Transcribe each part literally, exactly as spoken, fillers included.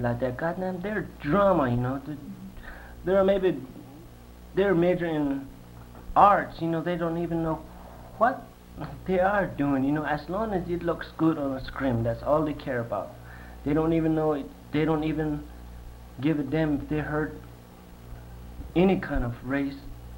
something like that. Goddamn, they're drama, you know. They're maybe they're majoring in arts, you know. They don't even know what they are doing, you know. As long as it looks good on a screen, that's all they care about. They don't even know it. They don't even give a damn if they hurt any kind of race.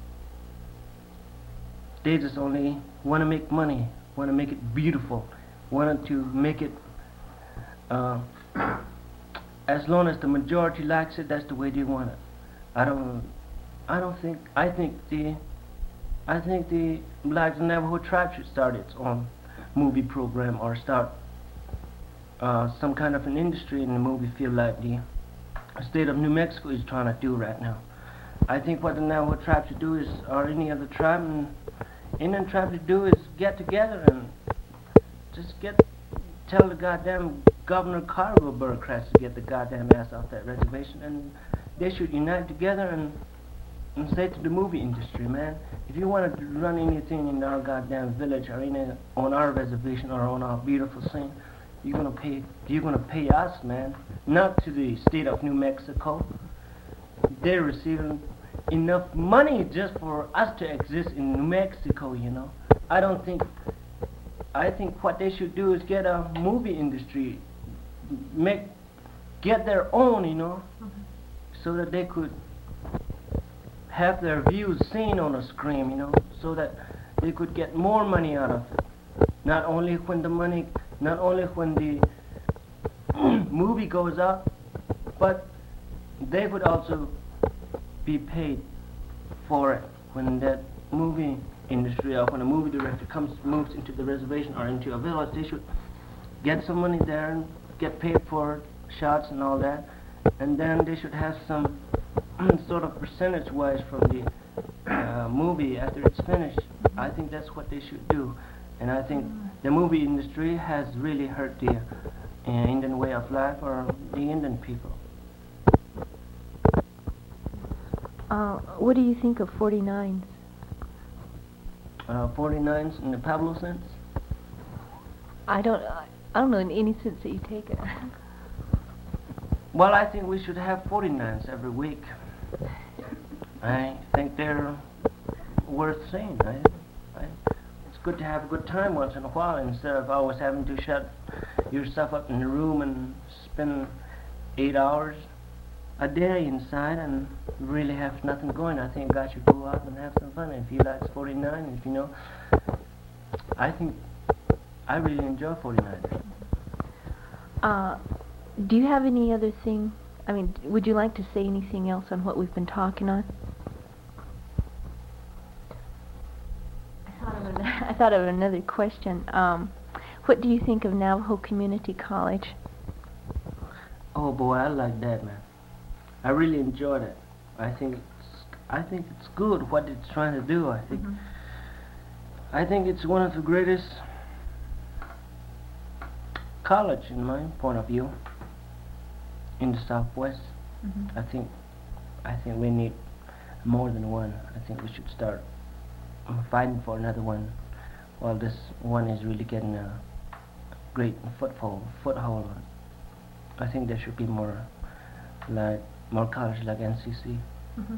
They just only want to make money, want to make it beautiful, wanted to make it. Uh, as long as the majority likes it, that's the way they want it. I don't. I don't think. I think the. I think the Black Navajo tribe should start its own movie program or start uh, some kind of an industry in the movie field like the state of New Mexico is trying to do right now. I think what the Navajo tribe should do is, or any other tribe and Indian tribe should do, is get together and just get tell the goddamn Governor Cargo bureaucrats to get the goddamn ass off that reservation, and they should unite together and, and say to the movie industry, man, if you want to run anything in our goddamn village or in a, on our reservation or on our beautiful scene, you're gonna pay. You're gonna pay us, man, not to the state of New Mexico. They're receiving enough money just for us to exist in New Mexico, you know. I don't think. I think what they should do is get a movie industry, make, get their own, you know, mm-hmm. so that they could have their views seen on a screen, you know, so that they could get more money out of it. Not only when the money, not only when the movie goes out, but they would also be paid for it when that movie industry or when a movie director comes moves into the reservation or into a village. They should get some money there and get paid for shots and all that, and then they should have some sort of percentage wise from the uh, movie after it's finished. I think that's what they should do, and I think the movie industry has really hurt the uh, Indian way of life or the Indian people. Uh, what do you think of forty-nines? Uh, forty-nines in the Pablo sense? I don't, I don't know in any sense that you take it. Well, I think we should have forty-nines every week. I think they're worth seeing. I, I, it's good to have a good time once in a while instead of always having to shut yourself up in the room and spend eight hours a day inside and really have nothing going. I think God should go out and have some fun. If he likes forty-nine, if you know, I think I really enjoy forty-nine. Uh, do you have any other thing? I mean, would you like to say anything else on what we've been talking on? I thought of, an, I thought of another question. Um, what do you think of Navajo Community College? Oh boy, I like that, man. I really enjoyed it. I think it's, I think it's good what it's trying to do. I think mm-hmm. I think it's one of the greatest college in my point of view in the Southwest. Mm-hmm. I think I think we need more than one. I think we should start fighting for another one while this one is really getting a great foothold foothold on. I think there should be more like more college like N C C. Mm-hmm.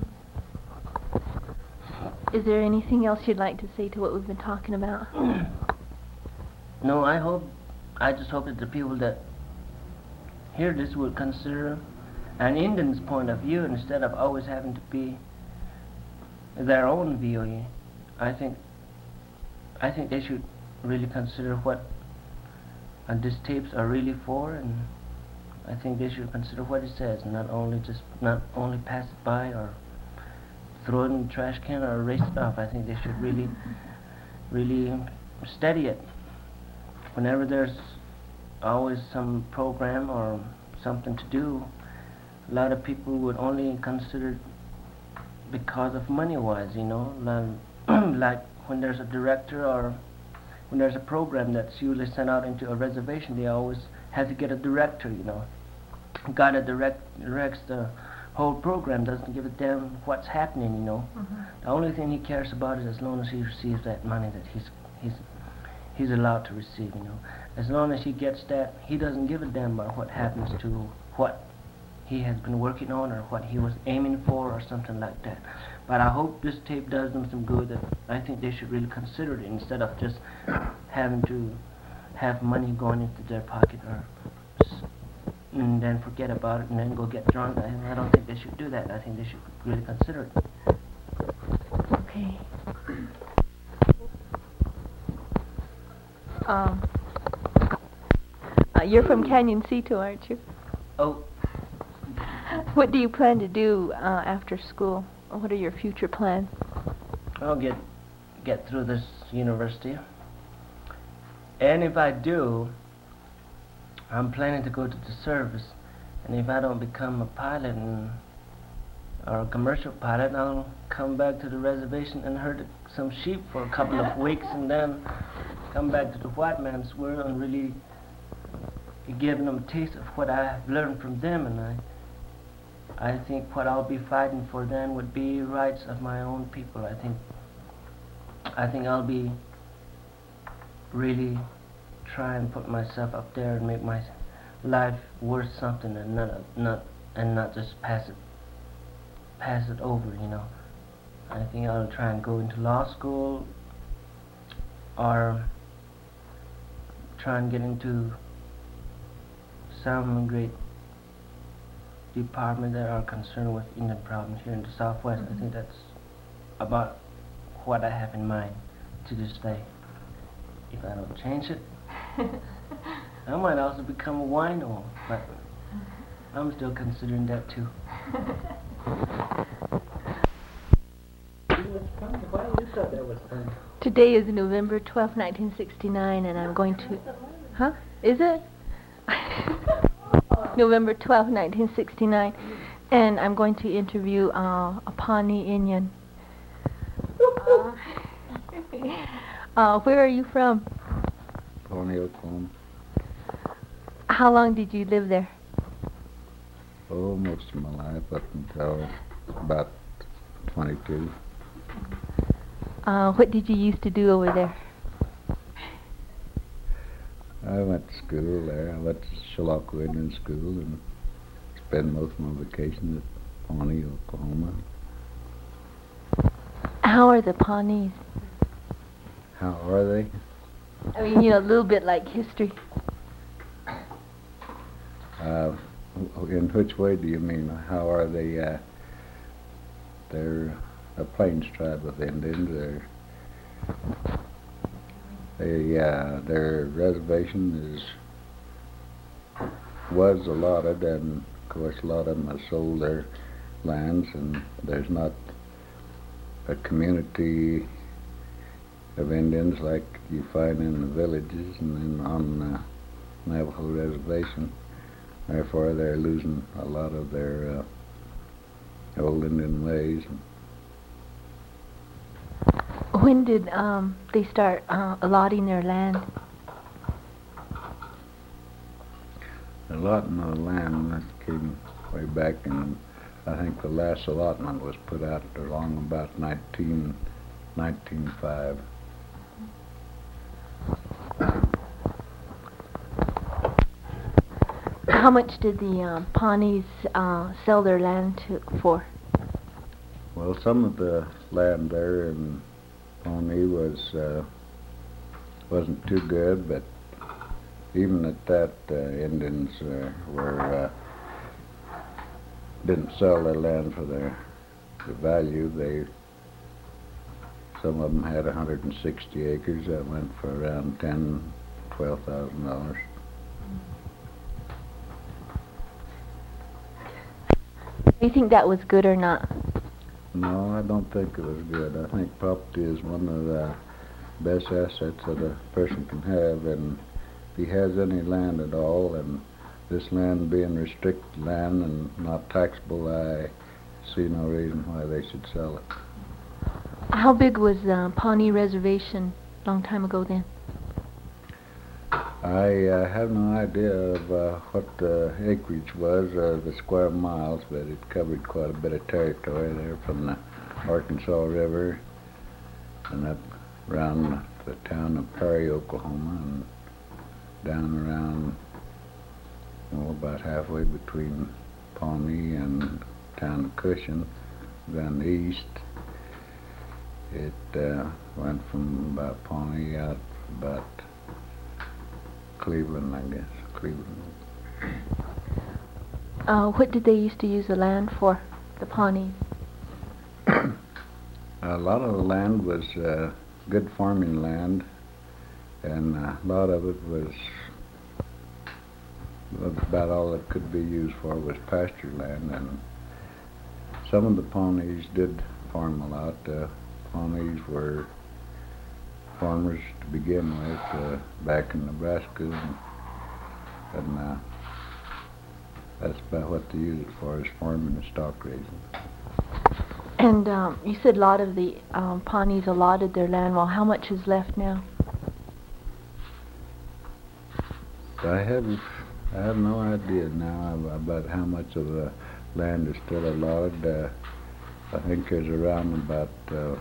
Is there anything else you'd like to say to what we've been talking about? No, I hope, I just hope that the people that hear this will consider an Indian's point of view instead of always having to be their own view. I think, I think they should really consider what uh, these tapes are really for, and I think they should consider what it says, not only just not only pass it by or throw it in the trash can or erase it off. I think they should really, really study it. Whenever there's always some program or something to do, a lot of people would only consider it because of money-wise, you know, like, like when there's a director or when there's a program that's usually sent out into a reservation, they always have to get a director, you know. Guy that direct, directs the whole program doesn't give a damn what's happening, you know. Mm-hmm. The only thing he cares about is as long as he receives that money that he's he's he's allowed to receive, you know. As long as he gets that, he doesn't give a damn about what happens to what he has been working on or what he was aiming for or something like that. But I hope this tape does them some good. That I think they should really consider it instead of just having to have money going into their pocket or s- and then forget about it and then go get drunk. I, I don't think they should do that. I think they should really consider it. Okay. Um, uh, you're from Canyon Cito, aren't you? Oh, What do you plan to do uh, after school? What are your future plans? I'll get get through this university. And if I do, I'm planning to go to the service. And if I don't become a pilot and, or a commercial pilot, I'll come back to the reservation and herd some sheep for a couple of weeks and then come back to the white man's world and really giving them a taste of what I've learned from them. And I I think what I'll be fighting for then would be rights of my own people. I think I think I'll be really try and put myself up there and make my life worth something and not not and not just pass it pass it over, you know. I think I'll try and go into law school or try and get into some great department that are concerned with Indian problems here in the Southwest. Mm-hmm. I think that's about what I have in mind to this day. If I don't change it, I might also become a wino, but I'm still considering that too. Why you thought that was funny? Today is November twelfth, nineteen sixty-nine, and I'm going to... Huh? Is it? November twelfth, nineteen sixty-nine, and I'm going to interview uh, a Pawnee Indian. Uh, uh, where are you from? Pawnee, Oklahoma. How long did you live there? Oh, most of my life, up until about twenty-two. Uh, what did you used to do over there? I went to school there. I went to Chilocco Indian School and spent most of my vacation at Pawnee, Oklahoma. How are the Pawnees? How are they? I mean, you know, a little bit like history. Uh, in which way do you mean? How are they? Uh, they're a Plains tribe of Indians. They're They, uh, their reservation is was allotted, and of course a lot of them have sold their lands, and there's not a community of Indians like you find in the villages and then on the Navajo reservation. Therefore, they're losing a lot of their uh, old Indian ways. When did um, they start uh, allotting their land? Allotting of land, that came way back in, I think the last allotment was put out along about nineteen, nineteen oh five. How much did the uh, Pawnees uh, sell their land to, for? Well, some of the land there in Pawnee was uh, wasn't too good, but even at that, uh, Indians uh, were uh, didn't sell their land for their the value. They some of them had one hundred sixty acres that went for around ten, twelve thousand dollars. Do you think that was good or not? No, I don't think it was good. I think property is one of the best assets that a person can have, and if he has any land at all, and this land being restricted land and not taxable, I see no reason why they should sell it. How big was the Pawnee Reservation a long time ago then? I uh, have no idea of uh, what the acreage was, uh, the square miles, but it covered quite a bit of territory there from the Arkansas River and up around the town of Perry, Oklahoma, and down around, oh, about halfway between Pawnee and town of Cushing. Then east, it uh, went from about Pawnee out about Cleveland, I guess, Cleveland. Uh, what did they used to use the land for, the Pawnees? A lot of the land was uh, good farming land, and a lot of it was, about all it could be used for was pasture land, and some of the Pawnees did farm a lot. Uh, Pawnees were farmers to begin with uh, back in Nebraska, and, and uh, that's about what they use it for, is farming and stock raising. And um, you said a lot of the um, Pawnees allotted their land. Well, how much is left now? I have I have no idea now about how much of the land is still allotted. Uh, I think there's around about, uh,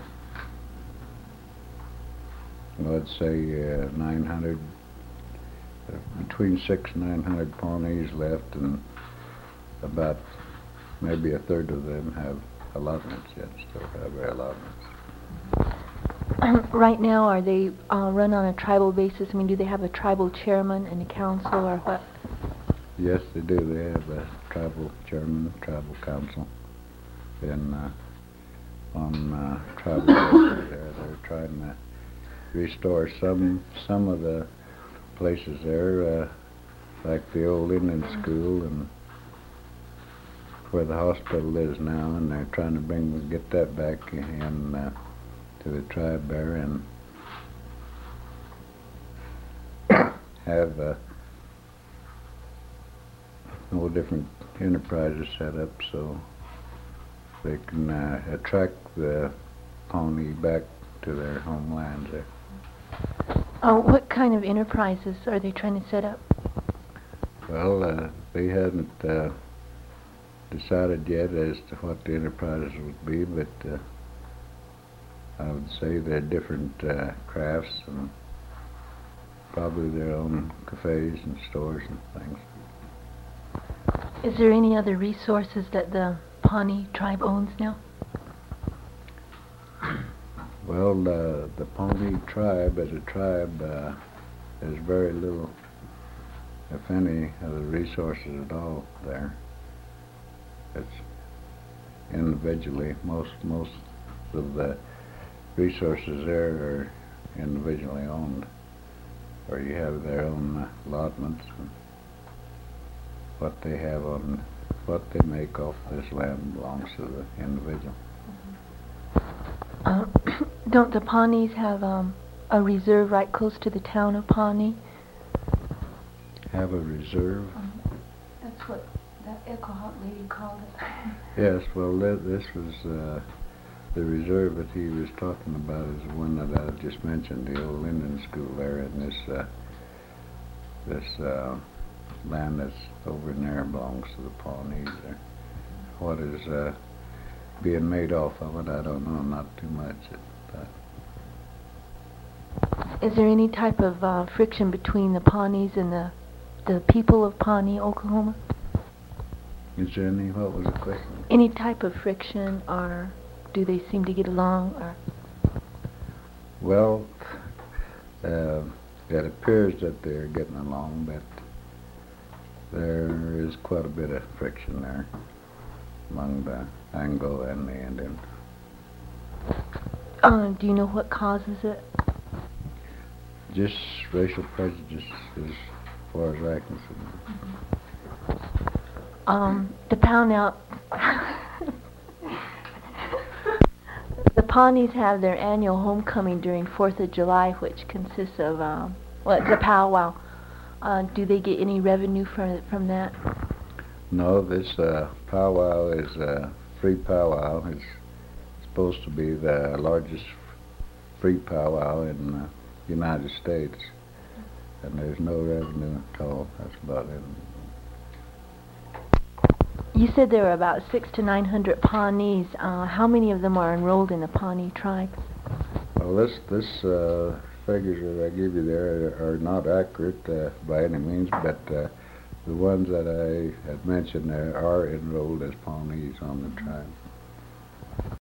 let's say, uh, nine hundred, uh, between six and nine hundred Pawnees left, and about maybe a third of them have allotments yet, still have their allotments. Right now, are they uh, run on a tribal basis? I mean, do they have a tribal chairman and a council, or what? Yes, they do. They have a tribal chairman, tribal council, and uh, on uh, tribal basis there, they're trying to restore some some of the places there, uh, like the old Indian school and where the hospital is now, and they're trying to bring get that back in uh, to the tribe there, and have uh, all different enterprises set up so they can uh, attract the Pawnee back to their homelands there. Oh, what kind of enterprises are they trying to set up? Well, uh, they haven't uh, decided yet as to what the enterprises would be, but uh, I would say they're different uh, crafts and probably their own cafes and stores and things. Is there any other resources that the Pawnee tribe owns now? Well, uh, the Pawnee tribe as a tribe uh, has very little, if any, of the resources at all there. It's individually, most most of the resources there are individually owned, or you have their own uh, allotments and what they have on, what they make off this land belongs to the individual. Uh, don't the Pawnees have um, a reserve right close to the town of Pawnee? Have a reserve? Um, that's what that Echo Hawk lady called it. Yes, well, th this was uh, the reserve that he was talking about is the one that I just mentioned, the old Indian school there, and this uh, this uh, land that's over in there belongs to the Pawnees there. What is uh, being made off of it, I don't know, not too much. But is there any type of uh, friction between the Pawnees and the the people of Pawnee, Oklahoma? Is there any, what was the question? Any type of friction, or do they seem to get along, or? Well, uh, it appears that they're getting along, but there is quite a bit of friction there among the Anglo and the Indian. Uh, do you know what causes it? Just racial prejudice as far as I can see. Um, to pound out, the Pawnees have their annual homecoming during fourth of July, which consists of, um, well, it's a powwow. Uh, do they get any revenue from from that? No, this uh, powwow is a free powwow. It's supposed to be the largest free powwow in the United States, and there's no revenue at all. That's about it. You said there were about six to nine hundred Pawnees. Uh, how many of them are enrolled in the Pawnee tribe? Well, this this uh, figures that I give you there are not accurate uh, by any means, but uh, the ones that I had mentioned there are enrolled as Pawnees on the tribe.